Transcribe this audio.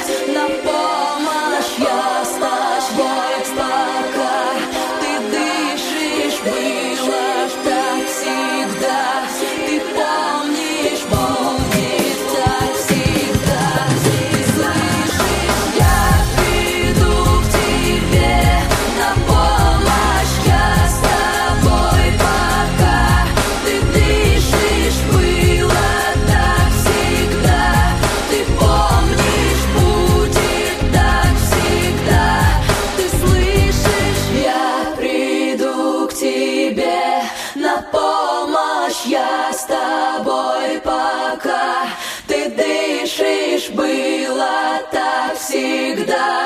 на помощь я с тобой, пока ты дышишь, было так всегда. Ты помнишь, будет так всегда. Ты слышишь, я приду к тебе на помощь, я с тобой, пока ты дышишь, было так всегда. Ты помнишь, будет так всегда. Ты слышишь, я приду к тебе на помощь, я с тобой, пока ты дышишь, было так всегда.